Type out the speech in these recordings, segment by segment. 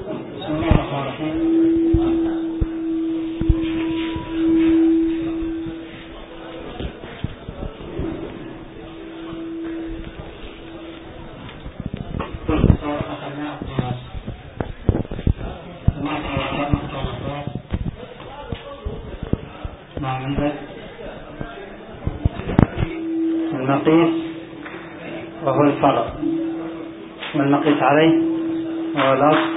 بسم الله الرحمن الرحيم. المقيس وهو الفرع، والمقيس عليه وهو الأصل،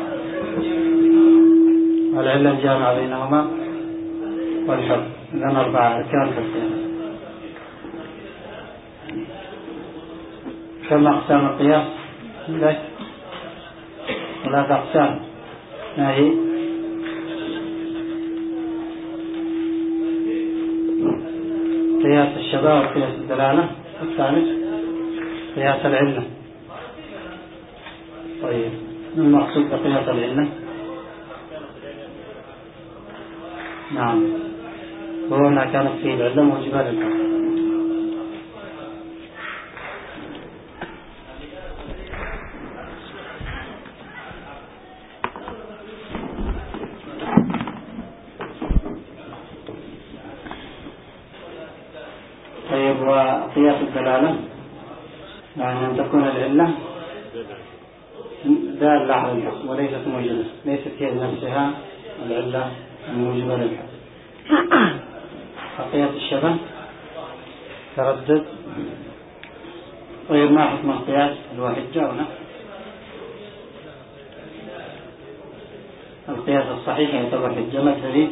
والعلة الجامعة بينهما، والحكم. إذن 4 أركان في القياس. كم أقسام القياس؟ لك 3 أقسام. ما هي؟ قياس الشبه وقياس الدلالة، الثالث قياس العلة. طيب، ما المقصود بقياس العلة؟ نعم، وهو ما كانت فيه العلة موجبة للحكم. طيب، وقياس الدلالة يعني أن تكون العلة دالة على الحكم وليست موجبة، ليست هي نفسها العلة الموجبة للحكم. قياس الشبه تردد. طيب، ما حكم القياس؟ هو حجة ولا؟ القياس الصحيح يعتبر حجة. ما الدليل؟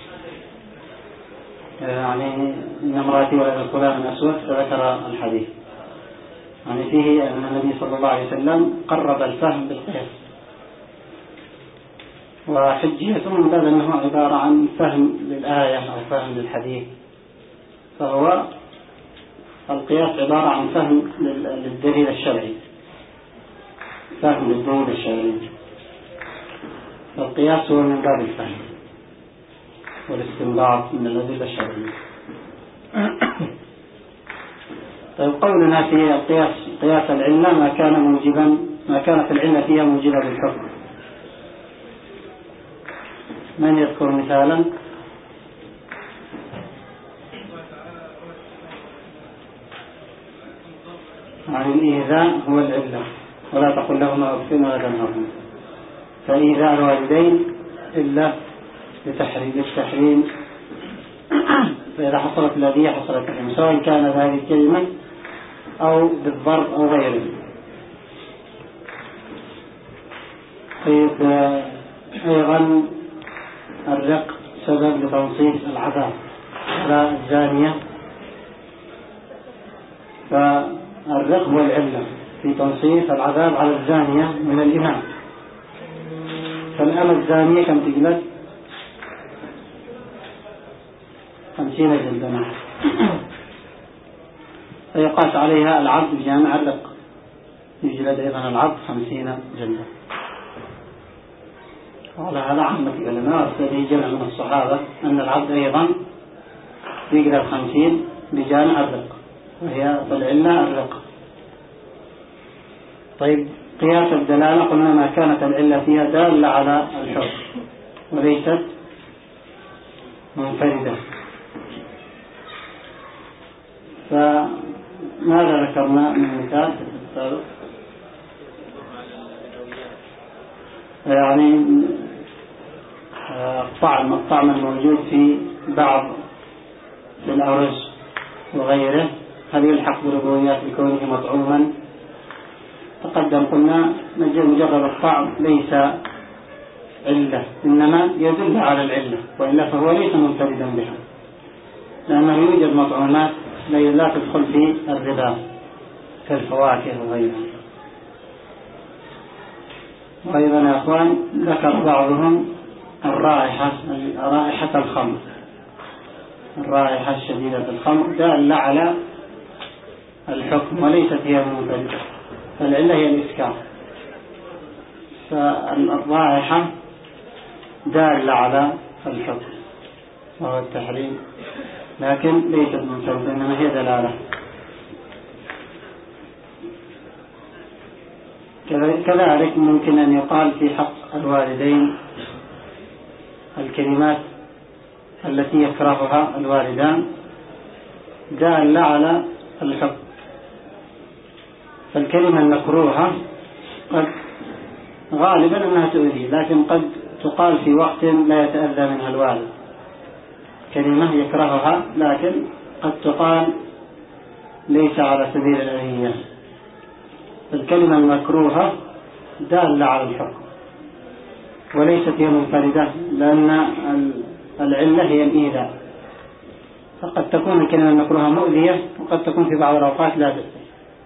يعني إن امرأتي ولد فلان أسود، فذكر الحديث. يعني فيه أن النبي صلى الله عليه وسلم قرب الفهم بالقياس، وحجيته من باب أنه عبارة عن فهم للآية أو فهم للحديث. فهو القياس عبارة عن فهم للدليل الشرعي، فهم للدليل الشرعي. القياس هو من باب الفهم والاستنباط من الأدلة الشرعية. طيب، قولنا في قياس العلة ما كانت العلة فيها موجبة للحكم. من يذكر مثالا؟ يعني الإيذاء هو العلة، ولا تقل لهما أف ولا تنهرهما. فإيذاء الوالدين إلا للتحريم، فإذا حصلت الأذية حصلت التحريم، سواء كان هذه الكلمة أو بالضرب أو غيره. طيب، أيضا الرق سبب لتنصيص العذاب على الزانية، فالرق هو العلة في تنصيص العذاب على الزانية من الإمام. فالأمة الزانية كم تجلد؟ 50 جلدة. فيقاس عليها العبد بجامع الرق، يجلد أيضا العبد 50 جلدة. وعلى هذا عامة العلماء واستدل جمع من الصحابة أن العبد أيضا يجلد 50 بجامع الرق، وهي العلة الرق. طيب، قياس الدلالة قلنا ما كانت العلة فيها دالة على الحكم وليست منفردة. فماذا ذكرنا من مثال السابق؟ يعني الطعم الموجود في بعض الأرز وغيره، هل يلحق بربويات بكونه مطعوما؟ تقدم قلنا مجرد الطعم ليس علة، إنما يدل على العلة، وإلا فهو ليس منفردا بها، لأنه يوجد مطعومات لا تدخل في الربا كالفواكه وغيرها. وأيضا يا أخوان ذكر بعضهم رائحة الخمر، الرائحة الشديدة في الخمر دالة على الحكم وليست هي منفردة، فالعلة هي الإسكار. فالرائحة دالة على الحكم وهو التحريم، لكن ليست منفردة، إنما هي دلالة. كذلك ممكن أن يقال في حق الوالدين الكلمات التي يكرهها الوالدان دالة على الحب. فالكلمة المكروهة قد غالبا أنها تؤذي، لكن قد تقال في وقت لا يتأذى منها الوالد. كلمة يكرهها لكن قد تقال ليس على سبيل الأذية. الكلمة المكروهة دالة على الحكم وليست هي منفردة، لأن العلة هي الإيذاء. فقد تكون الكلمة المكروهة مؤذية وقد تكون في بعض الأوقات لا تؤذي.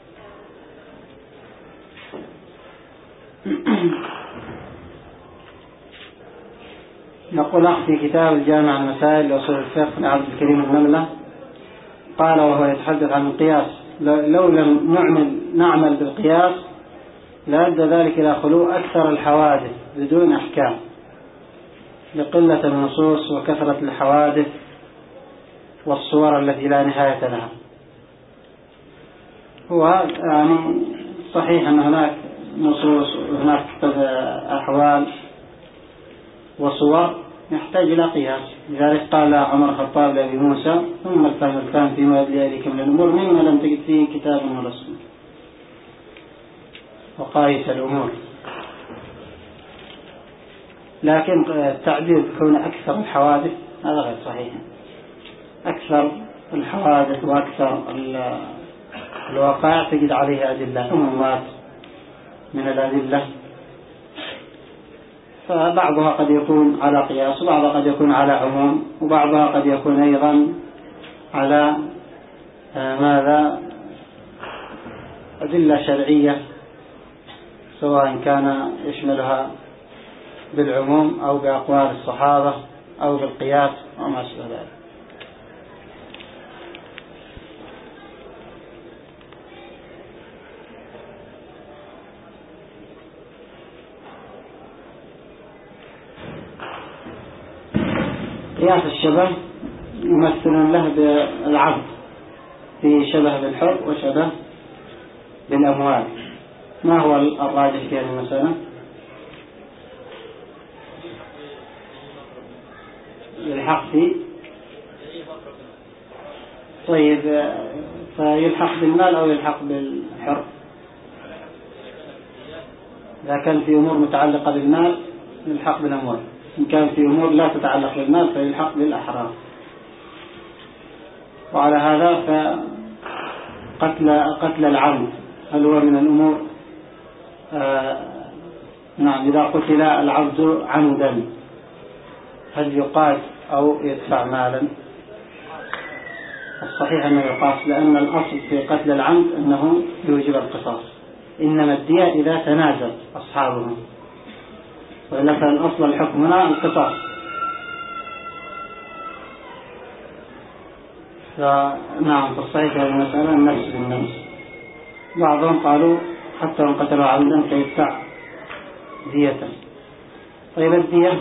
نقول في كتاب الجامع المسائل لأصول الفقه لعبد الكريم المملة قال وهو يتحدث عن القياس: لو لم نعمل بالقياس لأدى ذلك إلى خلو أكثر الحوادث بدون أحكام، لقلة النصوص وكثرة الحوادث والصور التي لا نهاية لها. هو يعني صحيح أن هناك نصوص وهناك أحوال وصور يحتاج إلى قياس. لذلك قال عمر الخطاب لأبي موسى: ثم الفهم فيما يبدي إليك من الأمور مما لم تجد فيه كتاب ولا سنة، وقايس الأمور. لكن التعبير بكون أكثر الحوادث هذا غير صحيح. أكثر الحوادث وأكثر الواقع تجد عليه أدلة، عمومات من الأدلة، فبعضها قد يكون على قياس وبعضها قد يكون على عموم وبعضها قد يكون أيضا على ماذا أدلة شرعية، سواء كان يشملها بالعموم أو بأقوال الصحابة أو بالقياس وما شابه ذلك. قياس الشبه يمثل له بالعبد في شبه بالحر وشبه بالأموال. ما هو الراجح في هذه المسألة؟ يلحق فيه. طيب، فيلحق بالمال أو يلحق بالحر؟ إذا كان في أمور متعلقة بالمال يلحق بالأموال، إن كان في أمور لا تتعلق بالمال فيلحق بالأحرار. وعلى هذا فقتل العمد هل هو من الأمور؟ نعم، إذا قتل العبد عمدا هل يقاس أو يدفع مالا؟ الصحيح أنه يقاس، لأن الأصل في قتل العمد أنه يوجب القصاص، إنما الدية إذا تنازل أصحابهم، وإلا فالأصل الحكم هنا القصاص. نعم، في الصحيح هذه المسألة النفس بالنفس. بعضهم قالوا حتى وإن قتلوا عمدا فيدفع دية. طيب، الدية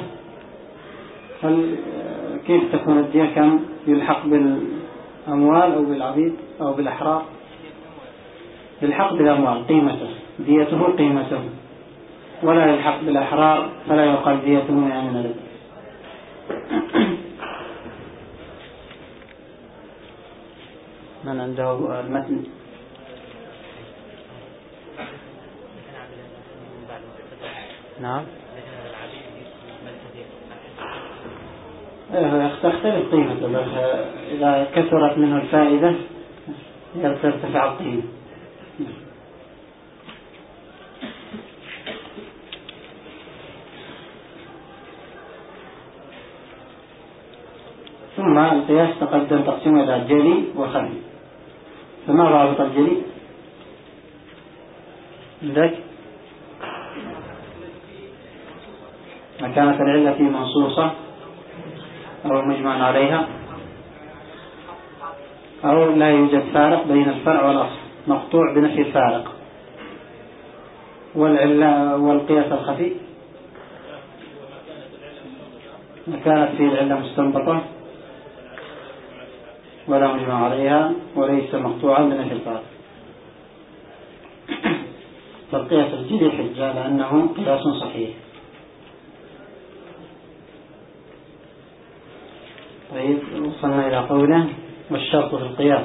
كيف تكون الدية؟ كم يلحق بالأموال أو بالعبيد أو بالأحرار؟ يلحق بالأموال قيمته، ديته قيمته، ولا يلحق بالأحرار فلا يقال ديته يعني من الإبل. من عنده المتن؟ نعم، تختلف قيمته، إذا كثرت منه الفائدة ترتفع القيمة. ثم القياس تقدم تقسيمه إلى جلي وخفي. فما رابط الجلي عندك؟ ما كانت العلة فيه منصوصة أو مجمع عليها، أو لا يوجد فارق بين الفرع والأصل، مقطوع بنفي الفارق. والعلة والقياس الخفي ما كانت فيه العلة مستنبطة ولا مجمع عليها وليس مقطوعا بنفي الفارق. فالقياس الجلي حجة لأنه قياس صحيح. طيب وصلنا إلى قوله والشرط في القياس.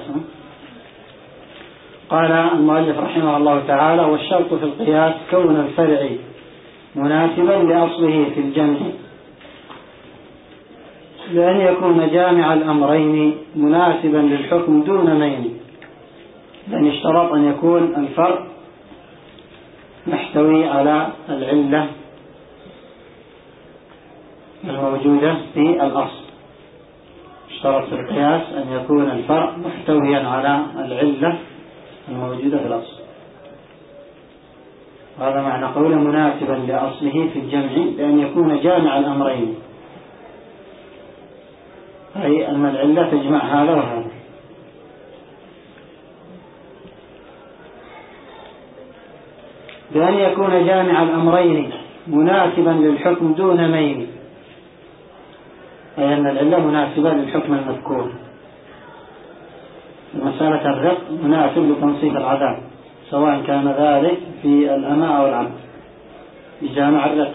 قال المؤلف رحمه الله تعالى: والشرط في القياس كون الفرع مناسبا لأصله في الجمع، لأن يكون جامع الأمرين مناسبا للحكم دون مين، لأن اشترط أن يكون الفرع محتوي على العلة الموجودة في الأصل. اشترط في القياس أن يكون الفرع محتويا على العلة الموجودة في الأصل. هذا معنى قوله مناسبا لأصله في الجمع، لأن يكون جامع الأمرين، أي أن العلة تجمع هذا وهذا. بأن يكون جامع الأمرين مناسبا للحكم دون ميل، أي أن العلة مناسبة للحكم المذكور. مسألة الرق مناسب لتنصيف العذاب، سواء كان ذلك في الأماء أو العبد، بجامع الرق.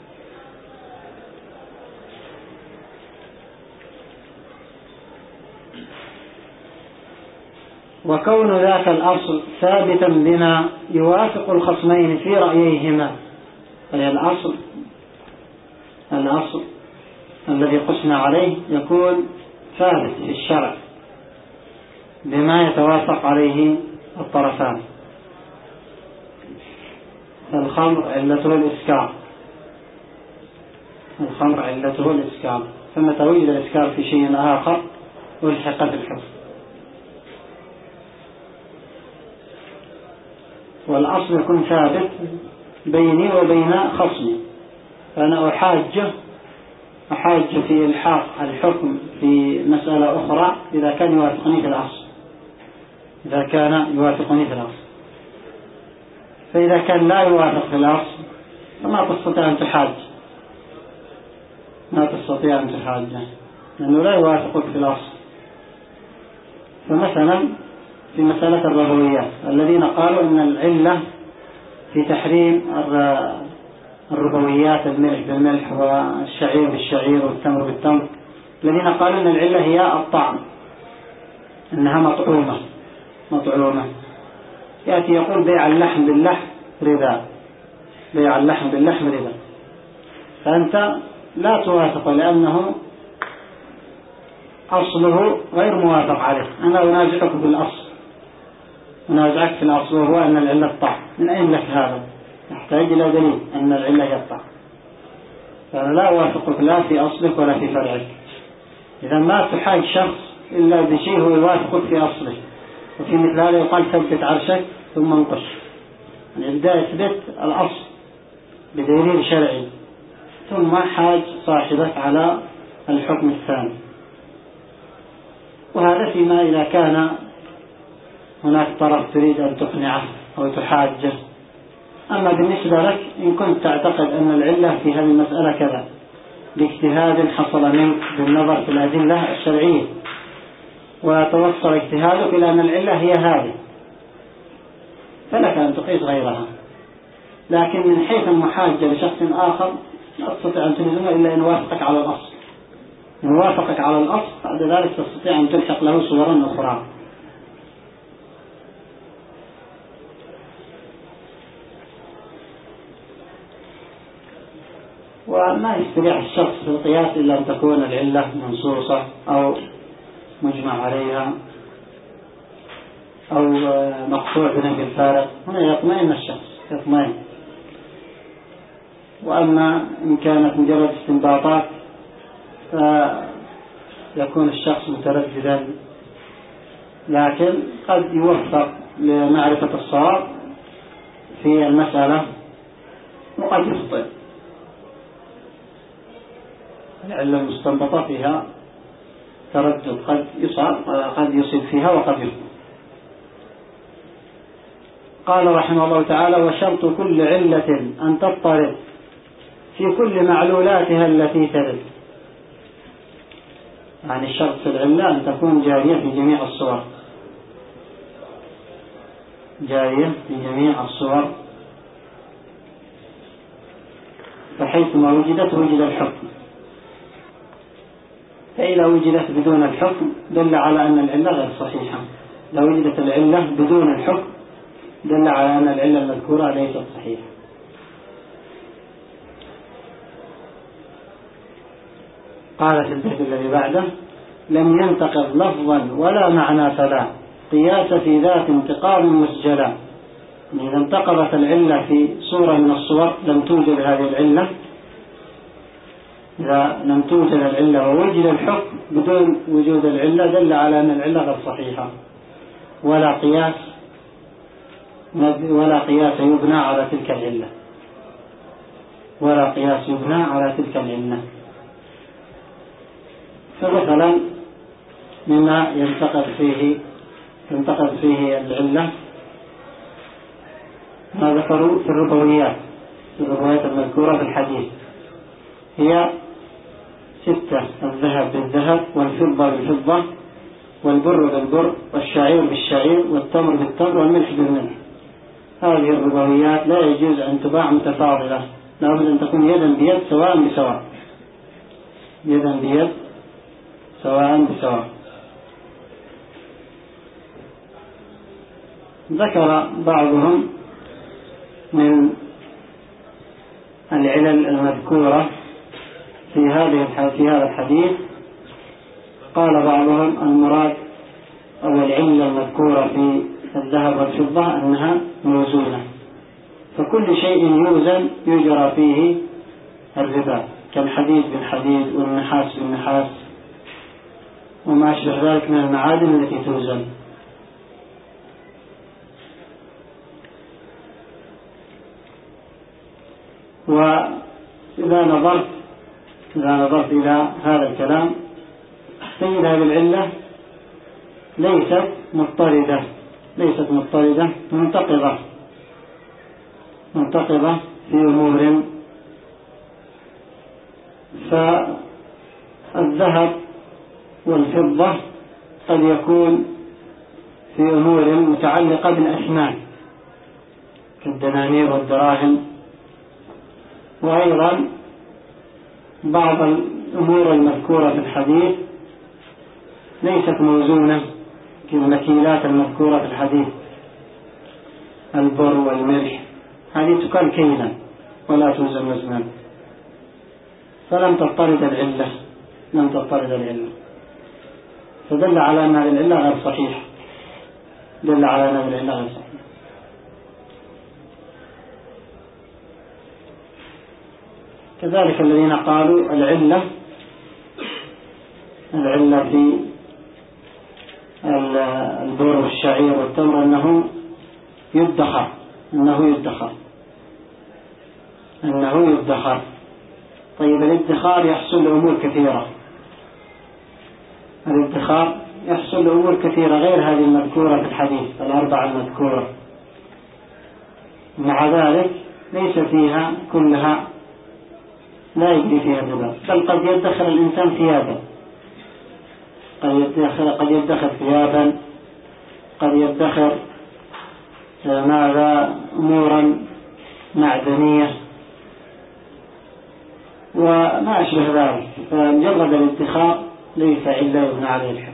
وكون ذاك الأصل ثابتا بما يوافق الخصمين في رأييهما، أي الأصل الذي قسنا عليه يكون ثابت في الشرع بما يتوافق عليه الطرفان. الخمر علته الإسكار، الخمر علته الإسكار، فمتى وجد الإسكار في شيء آخر ألحق بالحكم. والأصل يكون ثابت بيني وبين خصمي، فأنا أحاج في إلحاق الحكم في مسألة أخرى إذا كان يوافقني في الأصل، فإذا كان لا يوافق في الأصل فما تستطيع أن تحاج، لأنه لا يوافقك في الأصل. فمثلا في مسألة الربويات، الذين قالوا أن العلة في تحريم الربويات، الملح بالملح والشعير بالشعير والتمر بالتمر، الذين قالوا أن العلة هي الطعم، أنها مطعومة، يأتي يقول بيع اللحم باللحم ربا، فأنت لا توافق لأنه أصله غير موافق عليه. أنا أنازعك في الأصل وهو أن العلة الطعم. من أين لك هذا؟ يحتاج إلى دليل أن العلة هي الطعم، فأنا لا أوافقك لا في أصلك ولا في فرعك. إذا ما تحاج شخص إلا بشيء هو يوافقك في أصله. وفي مثل هذا يقال ثبت عرشك ثم انقش، يعني يبدأ يثبت الأصل بدليل شرعي ثم حاج صاحبك على الحكم الثاني. وهذا فيما إذا كان هناك طرف تريد أن تقنعه أو تحاجه. أما بالنسبة لك إن كنت تعتقد أن العلة في هذه المسألة كذا باجتهاد حصل منك بالنظر في الأدلة الشرعية، وتوصل اجتهادك إلى أن العلة هي هذه، فلك أن تقيس غيرها. لكن من حيث المحاجة لشخص آخر لا تستطيع أن تلزمه إلا إن وافقك على الأصل. إن وافقك على الأصل بعد ذلك تستطيع أن تلحق له صورا أخرى. وما يستطيع الشخص في القياس إلا أن تكون العلة منصوصة أو مجمع عليها أو مقطوع بنفي الفارق، هنا يطمئن الشخص. وأما إن كانت مجرد استنباطات فيكون الشخص مترددا، لكن قد يوفق لمعرفة الصواب في المسألة وقد يخطئ. العلة المستنبطة فيها تردد، قد يصيب فيها وقد يخطئ. قال رحمه الله تعالى: وشرط كل علة أن تضطرد في كل معلولاتها التي ترد. يعني الشرط في العلة أن تكون جارية في جميع الصور، فحيث ما وجدت وجد الحكم. فإذا وجدت بدون الحكم دل على أن العلة غير صحيحة. لو وجدت العلة بدون الحكم دل على أن العلة المذكورة ليست صحيحة. قال في البيت الذي بعده: لم ينتقض لفظا ولا معنى فلا قياس في ذات انتقاض مسجلا. إذا انتقضت العلة في صورة من الصور لم توجد هذه العلة، إذا لم توجد العلة ووجد الحكم بدون وجود العلة دل على أن العلة غير صحيحة، ولا قياس يبنى على تلك العلة، ولا قياس يبنى على تلك العلة. فمثلا مما ينتقد فيه العلة ما ذكروا في الربويات المذكورة في الحديث، هي 6: الذهب بالذهب، والفضة بالفضة، والبر بالبر، والشعير بالشعير، والتمر بالتمر، والملح بالملح. هذه الربويات لا يجوز أن تباع متفاضلة، لابد أن تكون يدا بيد سواء بسواء، يدا بيد سواء بسواء. ذكر بعضهم من العلل المذكورة في هذا الحديث، قال بعضهم المراد أو العلة المذكورة في الذهب والفضة أنها موزونة، فكل شيء يوزن يجرى فيه الربا، كالحديد بالحديد والنحاس بالنحاس وما أشبه ذلك من المعادن التي توزن. وإذا نظرت إلى هذا الكلام تجد هذه العلة ليست مضطردة، منتقضة في أمور. فالذهب والفضة قد يكون في أمور متعلقة بالأثمان كالدنانير والدراهم، وأيضا بعض الأمور المذكورة في الحديث ليست موزونة كالمكيلات المذكورة في الحديث، البر والملح، هذه تقال كيلا ولا توزن وزنا، فلم تضطرد العلة، فدل على أن هذه العلة غير صحيحة، كذلك الذين قالوا العلة في البر والشعير والتمر أنه يدخر. طيب الادخار يحصل لأمور كثيرة، غير هذه المذكورة في الحديث الأربعة المذكورة. مع ذلك ليس فيها كلها لا يجري فيها الربا، بل قد يدخر الإنسان ثيابا، قد يدخر ثيابا، قد يدخر أمورا معدنية وما أشبه ذلك. فمجرد الادخار ليس علة يبنى عليه الحكم،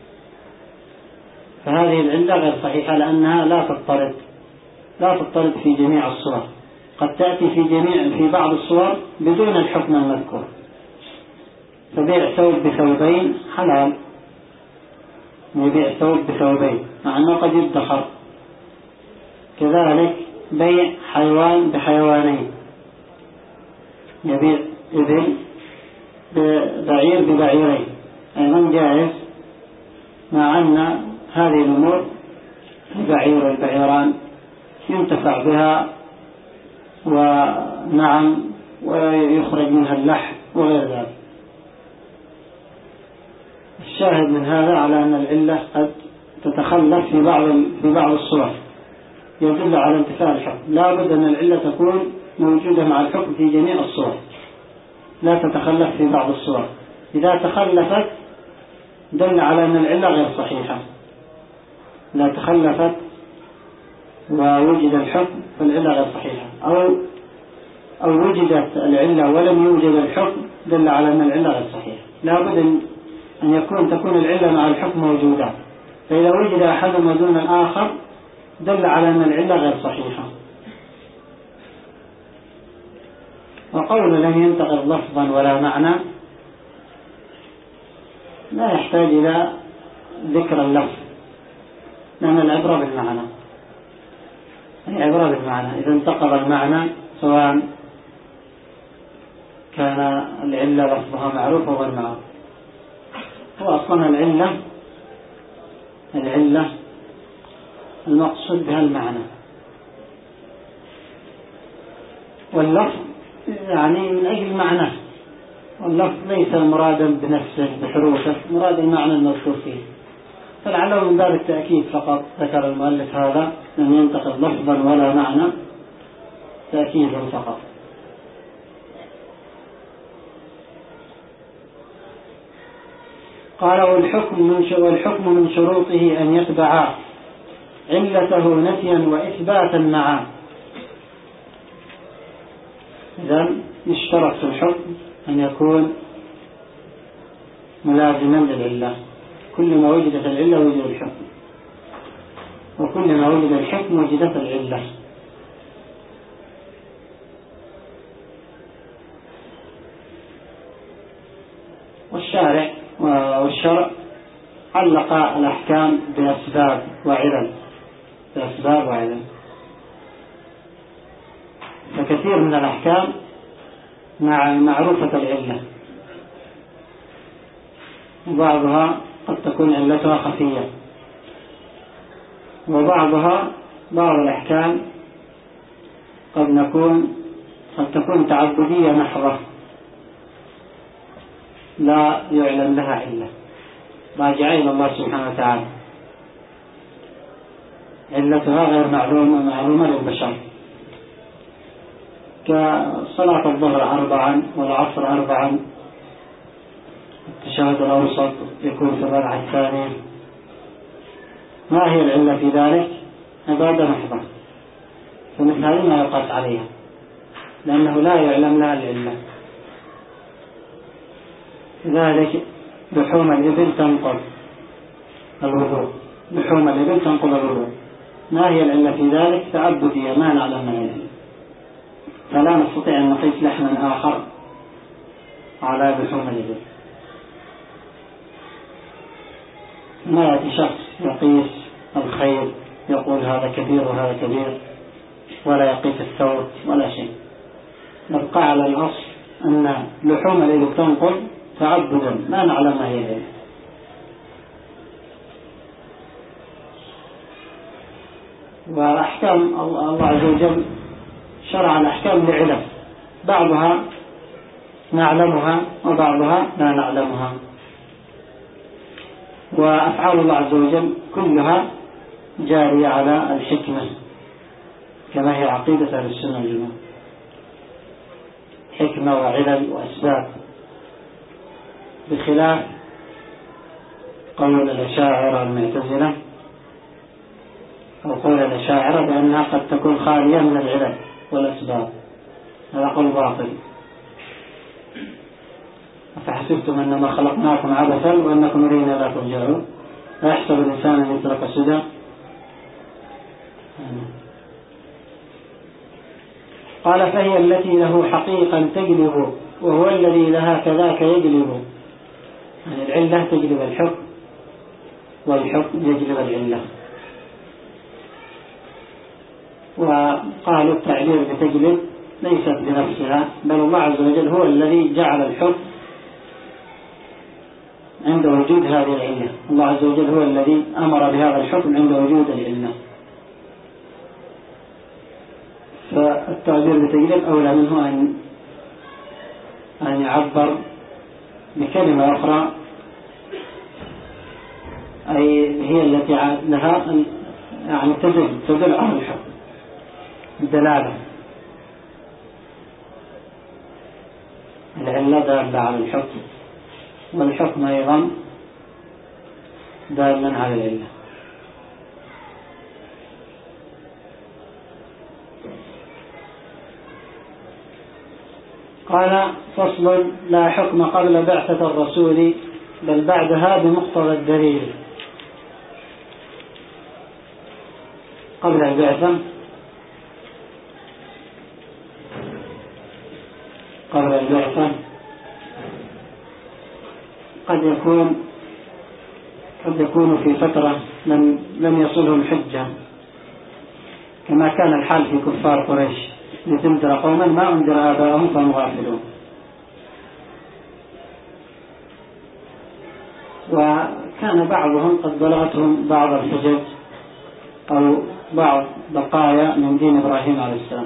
فهذه العلة غير صحيحة لأنها لا تضطرد في جميع الصور، قد تأتي في بعض الصور بدون الحكم المذكور. فبيع ثوب بثوبين حلال، يبيع ثوب بثوبين مع أنه قد يدخر. كذلك بيع حيوان بحيوانين، يبيع إبل بعير ببعيرين، أيضا جائز، مع أن هذه الأمور البعير والبعيران ينتفع بها ويخرج منها اللحم وغير ذلك. الشاهد من هذا على أن العلة قد تتخلف في بعض الصور، يدل على انتفاء الحكم. لا بد أن العلة تكون موجودة مع الحكم في جميع الصور، لا تتخلف في بعض الصور. إذا تخلفت دل على أن العلة غير صحيحة. إذا تخلفت ووجد الحكم فالعلة غير صحيحة، أو وجدت العلة ولم يوجد الحكم دل على أن العلة غير صحيحة. لا بد أن تكون العلة مع الحكم موجودة، فإذا وجد أحدهما دون الآخر دل على أن العلة غير صحيحة. وقول لم ينتقض لفظا ولا معنى لا يحتاج إلى ذكر اللفظ، لأن العبرة بالمعنى. العبرة بالمعنى، إذا انتقض المعنى سواء كان العلة لفظها معروف أو غير معروف. هو أصلا العلة المقصود بها المعنى، واللفظ يعني من أجل معنى، واللفظ ليس مرادا بنفسه بحروفه، مراد المعنى المذكور فيه. فلعله من باب التأكيد فقط ذكر المؤلف هذا لم ينتقض لفظا ولا معنى، تأكيدا فقط. قال والحكم من شروطه أن يتبع علته نفيا وإثباتا معا. إذن يشترط في الحكم أن يكون ملازما للعلة، كل ما وجدت العلة وجد الحكم، وكل ما وجد الحكم وجدت العلة. والشرع علق الأحكام بأسباب وعلل، فكثير من الأحكام معروفة العلة، وبعضها قد تكون علتها خفية، بعض الأحكام قد تكون تعبدية محضة لا يعلم لها علة، راجعة إلى الله سبحانه وتعالى، علتها غير معلومة للبشر، كصلاة الظهر 4 والعصر 4، التشهد الأوسط يكون في الركعة الثانية. ما هي العلة في ذلك؟ عبادة محضة، فمثل هذه ما يقاس عليها، لأنه لا يعلم لها العلة. ذلك لحوم الإبل تنقض الوضوء، ما هي العلة في ذلك؟ تعبدية ما نعلم ما هي، فلا نستطيع أن نقيس لحما آخر على لحوم الإبل. ما يأتي شخص يقيس الخيل يقول هذا كبير وهذا كبير، ولا يقيس الثوب ولا شيء. نبقى على الأصل أن لحوم الإبل تنقض تعبدا ما نعلم ما هي العلة. وأحكام الله عز وجل شرع الأحكام لعلم، بعضها نعلمها وبعضها لا نعلمها. وأفعال الله عز وجل كلها جارية على الحكمة، كما هي عقيدة أهل السنة والجماعة، حكمة وعلل وأسباب، بخلاف قول الأشاعرة المعتزلة أو قول الأشاعرة بأنها قد تكون خالية من العلل والأسباب، هذا قول باطل. أفحسبتم أنما خلقناكم عبثا وأنكم إلينا لا ترجعون أيحسب الإنسان أن يترك سدى. قال فهي التي له حقيقا تجلب وهو الذي لها كذاك يجلب، يعني العلة تجلب الحكم والحكم يجلب العلة. وقالوا التعبير بتجلب ليست بنفسها، بل الله عز وجل هو الذي جعل الحكم عند وجود هذه العلة، الله عز وجل هو الذي أمر بهذا الحكم عند وجود العلة، فالتعبير بتجلب أولى منه أن يعبر بكلمة أخرى، أي هي التي لها يعني تدل على الحكم الدلالة، العلة دالة على الحكم والحكم أيضا دالا على العلة. قال فصل لا حكم قبل بعثة الرسول بل بعدها بمقتضى الدليل. قبل البعثة قد يكون في فترة لم يصلهم حجة، كما كان الحال في كفار قريش، لتنذر قوما ما أنذر آباءهم فهم غافلون. وكان بعضهم قد بلغتهم بعض الحجج أو بعض بقايا من دين إبراهيم عليه السلام،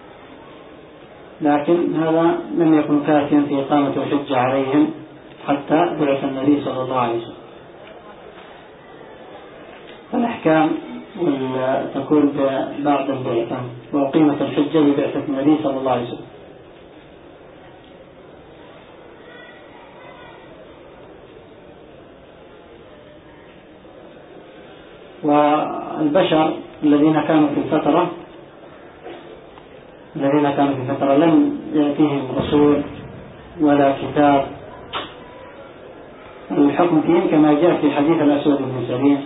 لكن هذا لم يكن كافيا في إقامة الحجة عليهم حتى بعث النبي صلى الله عليه وسلم. الأحكام تكون بعد البعثة، وأقيمت الحجة ببعثة النبي صلى الله عليه وسلم. والبشر الذين كانوا في الفترة لم يأتيهم رسول ولا كتاب. الحكم فيهم كما جاء في حديث الأسود بن سليم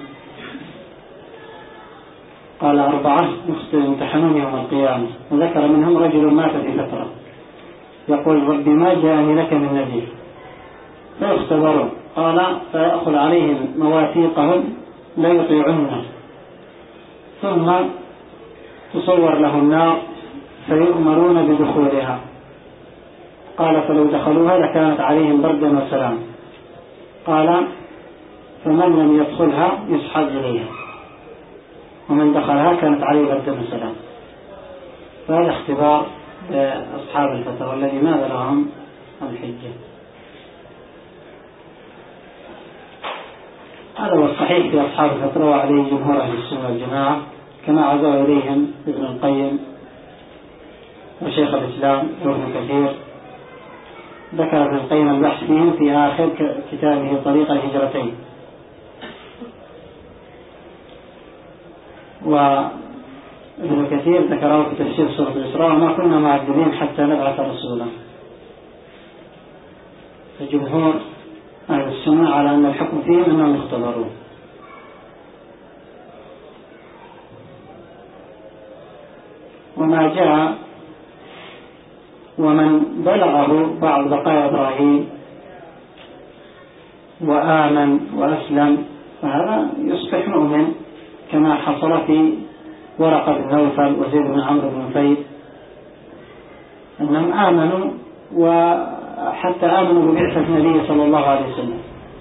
قال 4 يمتحنون يوم القيامة، وذكر منهم رجل مات في فترة يقول ربي ما جاءني لك من نبي، فيختبرون. قال فيأخذ عليهم مواثيقهم لا يطيعونه، ثم تصور له النار فيؤمرون بدخولها. قال فلو دخلوها لكانت عليهم بردا وسلام. قال فمن لم يدخلها يسحب إليها، ومن دخلها كانت عليه بردا وسلام. فهذا اختبار لأصحاب الفترة الذي ما بلغهم الحجة. هذا هو الصحيح في أصحاب الفترة، وعليه جمهور أهل السنة والجماعة، كما عزوا إليهم ابن القيم وشيخ الإسلام وابن كثير. ذكر ابن القيم البحث فيهم في آخر كتابه طريق الهجرتين. وابن كثير ذكره في تفسير سورة الإسراء: وما كنا معذبين حتى نبعث رسولا. فجمهور أهل السنة على أن الحكم فيهم أنهم يختبرون. وما جاء ومن بلغه بعض بقايا إبراهيم وآمن وأسلم فهذا يصبح مؤمن، كما حصل في ورقة بن نوفل وزيد بن عمرو بن نفيل، أنهم آمنوا وحتى آمنوا ببعثة النبي صلى الله عليه وسلم.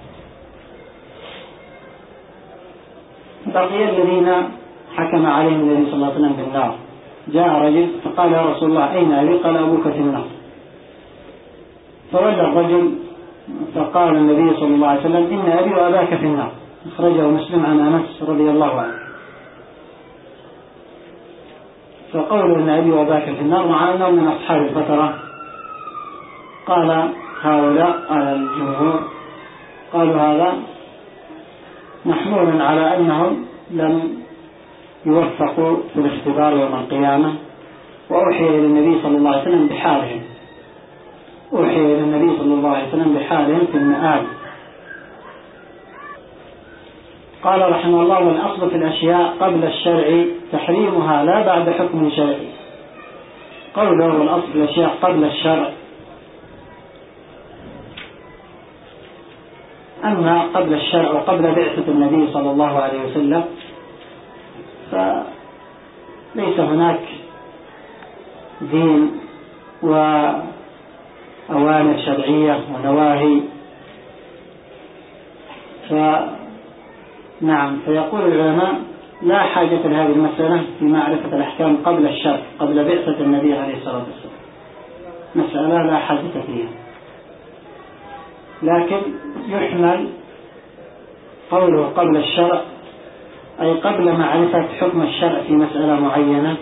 بقي الذين حكم عليهم النبي صلى الله عليه وسلم بالنار. جاء رجل فقال: يا رسول الله أين أبي؟ قال: أبوك في النار. فولى الرجل فقال النبي صلى الله عليه وسلم: إن أبي وأباك في النار. أخرجه مسلم عن أنس رضي الله عنه. فقوله إن أبي وأباك في النار مع أنهم من أصحاب الفترة. قال هؤلاء على الجمهور قالوا هذا محمول على أنهم لم يوفقوا في الاختبار يوم القيامة، وأوحي إلى النبي صلى الله عليه وسلم بحالهم، أوحي إلى النبي صلى الله عليه وسلم بحالهم في المآل. قال رحمه الله: والأصل في الأشياء قبل الشرع تحريمها لا بعد حكم شرعي. قوله والأصل في الأشياء قبل الشرع، أما قبل الشرع وقبل بعثة النبي صلى الله عليه وسلم فليس هناك دين وأوامر شرعية ونواهي. نعم، فيقول العلماء: لا حاجة لهذه المسألة في معرفة الأحكام قبل الشرع، قبل بعثة النبي عليه الصلاة والسلام، مسألة لا حاجة فيها. لكن يحمل قوله قبل الشرع أي قبل معرفة حكم الشرع في مسألة معينة.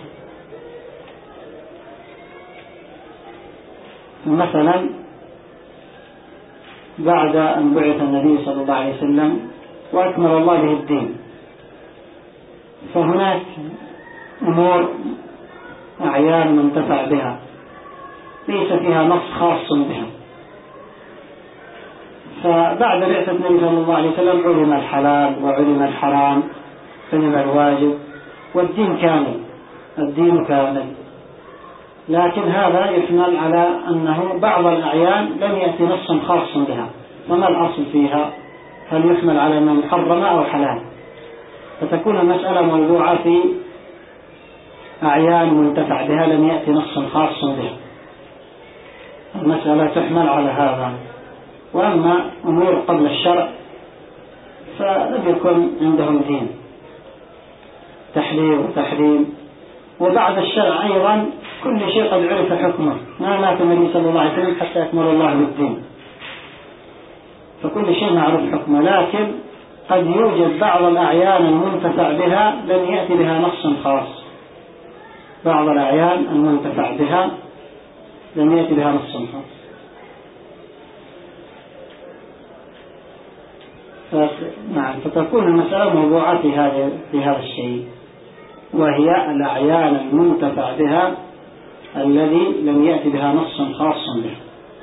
مثلا بعد أن بعث النبي صلى الله عليه وسلم وأكمل الله به الدين، فهناك أمور أعيان منتفع بها ليس فيها نص خاص بها، فبعد بعثة النبي صلى الله عليه وسلم علم الحلال وعلم الحرام، علم الواجب، والدين كامل، الدين كامل. لكن هذا يحمل على أنه بعض الأعيان لم يأتي نص خاص بها، وما الأصل فيها؟ هل يحمل على أنه محرم أو حلال؟ فتكون المسألة موضوعة في أعيان منتفع بها لم يأتي نص خاص بها، المسألة تحمل على هذا. وأما أمور قبل الشرع فلم يكن عندهم دين، تحليل وتحريم. وبعد الشرع أيضا كل شيء قد عرف حكمه، ما مات النبي صلى الله عليه وسلم حتى يكمل الله بالدين، فكل شيء معروف حكمه. لكن قد يوجد بعض الأعيان المنتفع بها لم يأتي بها نص خاص، بعض الأعيان المنتفع بها لم يأتي بها نص خاص. نعم، فتكون المسألة موضوعة في هذا الشيء، وهي الأعيان المنتفع بها الذي لم يأتي بها نص خاص به.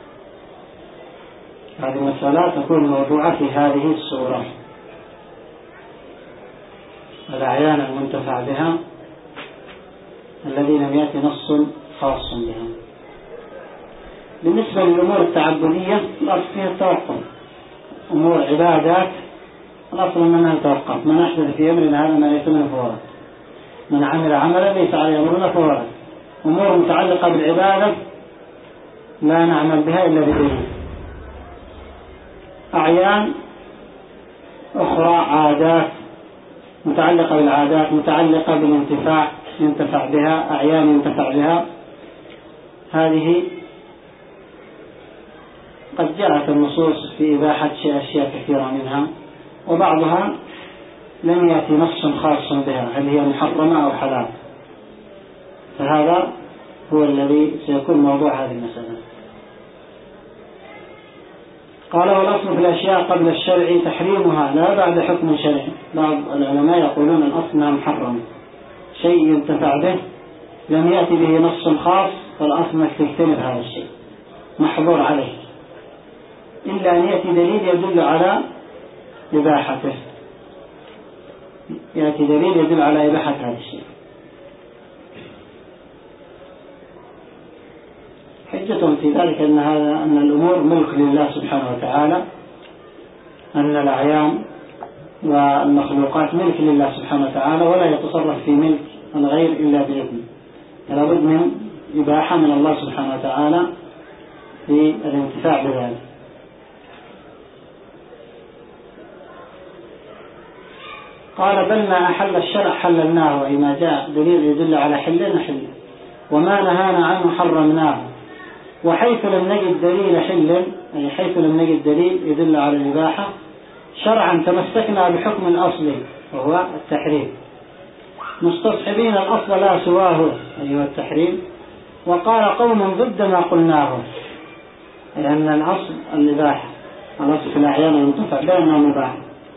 هذه المسألة تكون موضوعة في هذه الصورة، الأعيان المنتفع بها الذي لم يأتي نص خاص بها. بالنسبة للأمور التعبدية الأصل فيها التوقف، أمور عبادات الأصل أننا نتوقف، من أحدث في أمرنا هذا ما ليس منه فهو، من عمل عملا ليس عليه أمرنا فهو. أمور متعلقة بالعبادة لا نعمل بها إلا بدليل. أعيان أخرى عادات متعلقة بالعادات، متعلقة بالانتفاع ينتفع بها، أعيان ينتفع بها، هذه قد جاءت النصوص في إباحة أشياء كثيرة منها، وبعضها لم يأتي نص خاص بها هل هي محرمة أو حلال، فهذا هو الذي سيكون موضوع هذه المسألة. قال والأصل في الأشياء قبل الشرع تحريمها لا بعد حكم شرعي. بعض العلماء يقولون الأصل أنها محرم، شيء ينتفع به لم يأتي به نص خاص، فالأصل أنك تجتنب هذا الشيء، محظور عليه، إلا أن يأتي دليل يدل على إباحته، يأتي دليل يدل على إباحة هذا الشيء. حجتهم في ذلك أن الأمور ملك لله سبحانه وتعالى، أن الأعيان والمخلوقات ملك لله سبحانه وتعالى، ولا يتصرف في ملك الغير إلا بإذنه، فلا بد من إباحة من الله سبحانه وتعالى في الانتفاع بذلك. قال بل ما أحل الشرع حللناه، أي ما جاء دليل يدل على حل نحل، وما نهانا عنه حرمناه. وحيث لم نجد دليل حل، أي حيث لم نجد دليل يدل على الإباحة شرعا تمسكنا بحكم الأصل وهو التحريم، مستصحبين الأصل لا سواه أي هو التحريم. وقال قوم ضد ما قلناه، أي أن الأصل الإباحة، الأصل في الأعيان المنتفع بها أنه مباح.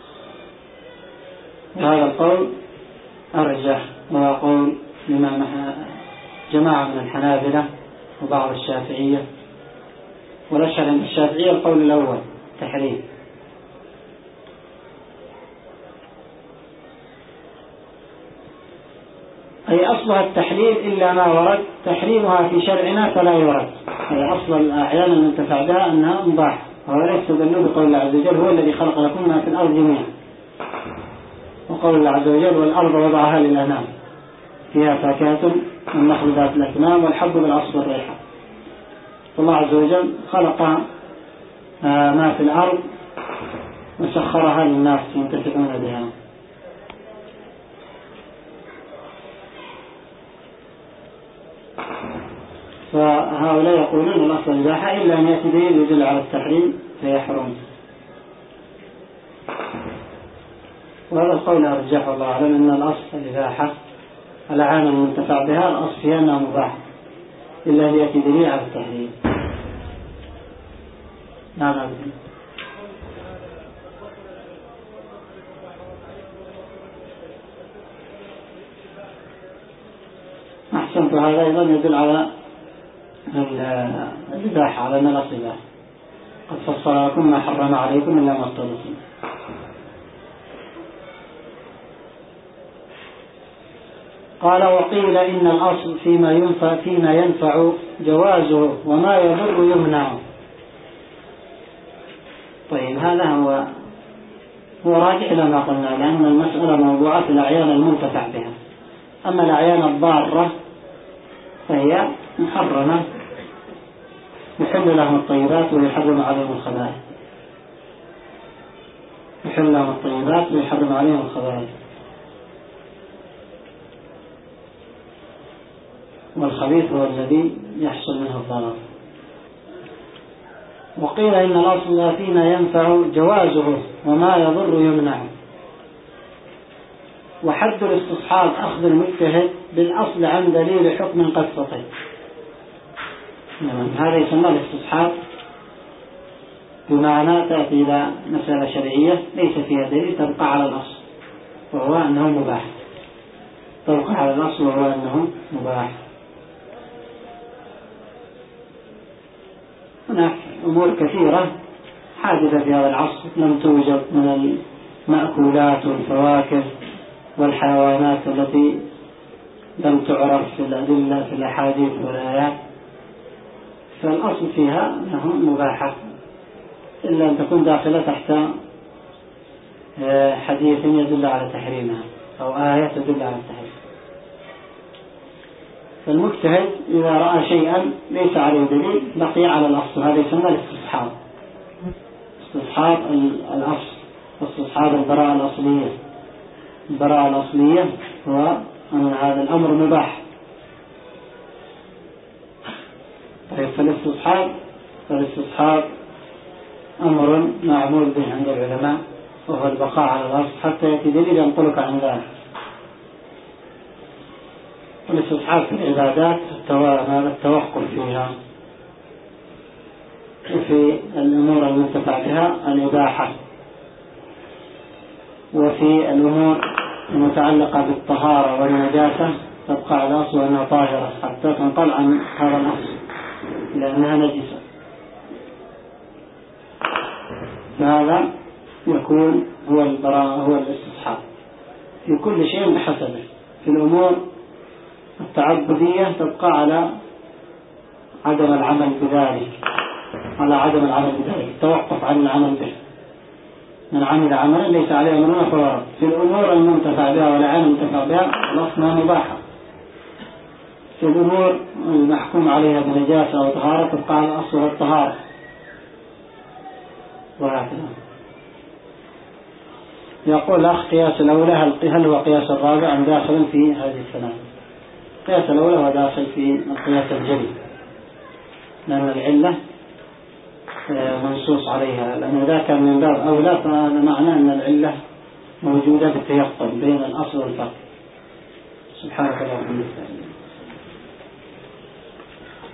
وهذا القول أرجح، وهو قول جماعة من الحنابلة وبعض الشافعية، والأشهر عند الشافعية القول الأول تحريم. أي أصلها التحليل إلا ما ورد تحريمها في شرعنا فلا يورد، أي أصل الأعيان المنتفع بها أنها مباح، ولا يستدل بقول الله عز وجل هو الذي خلق لكم ما في الأرض جميعا، وقول الله عز وجل والأرض وضعها للأنام فيها فاكهة والنخل ذات الأكمام والحب بالعصف والريحان. فالله عز وجل خلق ما في الأرض وسخرها للناس ينتفعون بها. فهؤلاء يقولون الأصل الإباحة إلا أن يأتي دليل يدل على التحريم فيحرم. وهذا القول أرجح والله أعلم أن الأصل الإباحة الأعيان المنتفع بها الأصل فيها أنها مباح إلا أن يأتي دليل على التحريم. نعم. أحسنت، هذا أيضا يدل على الإباحة، على أن الأصل إباحة. قد فصل لكم ما حرم عليكم إلا ما افترضتم. قال وقيل إن الأصل فيما ينفع جوازه وما يضر يمنع. طيب هذا هو راجع إلى ما قلنا، لأن المسألة موضوعة في الأعيان المنتفع بها، أما الأعيان الضارة فهي محرمة، يحل لهم الطيبات ويحرم عليهم الخبائث، يحل لهم الطيبات ويحرم عليهم الخبائث، والخبيث هو الذي يحصل منه الضرر. وقيل إن الأصل فيما ينفع جوازه وما يضر يمنع. وحد الاستصحاب أخذ المجتهد بالأصل عن دليل حكم قد سطع. هذا يسمى الاستصحاب، بمعنى تأتي إلى مسألة شرعية ليس فيها دليل تبقى على الأصل وهو أنه مباح، تبقى على الأصل وهو أنه مباح. هناك أمور كثيرة حادثة في هذا العصر لم توجد من المأكولات والفواكه والحيوانات التي لم تعرف في الأدلة في الأحاديث والآيات، فالأصل فيها أنها مباحة إلا أن تكون داخلة تحت حديث يدل على تحريمها أو آية تدل على التحريم. فالمجتهد إذا رأى شيئا ليس عليه دليل بقي على الأصل، هذا يسمى الاستصحاب، استصحاب الأصل، استصحاب البراءة الأصلية. البراءة الأصلية هو أن هذا الأمر مباح. طيب فالاستصحاب أمر معمول به عند العلماء، وهو البقاء على الأصل حتى يأتي دليل ينقلك عن ذلك. والاستصحاب في العبادات التوقف فيها، وفي الأمور المنتفع بها الإباحة، وفي الأمور المتعلقة بالطهارة والنجاسة تبقى على الأصل أنها طاهرة حتى تنقل عن هذا الأصل لأنها نجسة. فهذا يكون هو البراءة، هو الاستصحاب في كل شيء بحسبه. في الأمور التعبدية تبقى على عدم العمل بذلك، التوقف عن العمل به. من عمل عملا ليس عليه أمرنا فهو رد. في الأمور المنتفع بها والعين المنتفع بها الأصل مباحة. في الأمور المحكوم عليها بنجاسة أو طهارة تبقى على الأصل والطهارة، وهكذا. يقول الأخ قياس الأولى هل هو قياس الرابع أم داخل في هذه الثلاثة؟ قياس الأولى هو داخل في القياس الجلي، لأن العلة منصوص عليها، لأن إذا كان من باب أولى فهذا معنى أن العلة موجودة بالتيقن بين الأصل والفرق. سبحانك اللهم وبحمدك.